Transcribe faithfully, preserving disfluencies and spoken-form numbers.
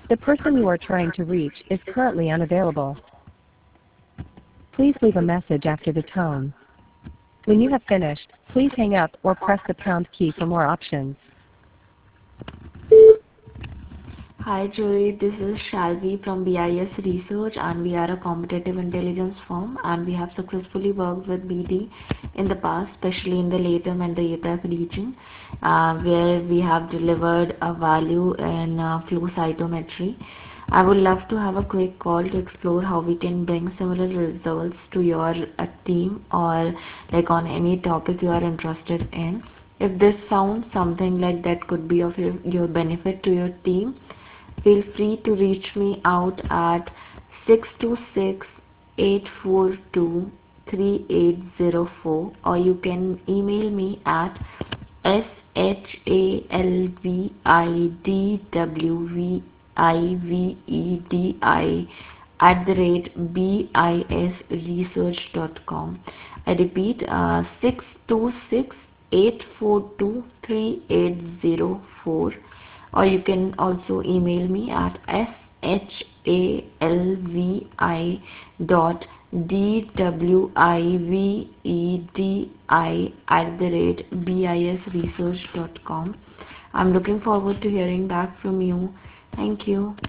The person you are trying to reach is currently unavailable. Please leave a message after the tone. When you have finished, please hang up or press the pound key for more options. Hi Joey, this is Shalvi from B I S Research, and we are a competitive intelligence firm, and we have successfully worked with B D in the past, especially in the LATAM and the APAC region, uh, where we have delivered a value in uh, flow cytometry. I would love to have a quick call to explore how we can bring similar results to your uh, team, or like on any topic you are interested in. If this sounds something like that could be of your, your benefit to your team, feel free to reach me out at six two six, eight four two, three eight zero four, or you can email me at shalvidwivedi at the rate bisresearch.com. I repeat, uh, six two six, eight four two, three eight zero four, or you can also email me at shalvi dot dwivedi at the rate bisresearch.com. I'm looking forward to hearing back from you. Thank you.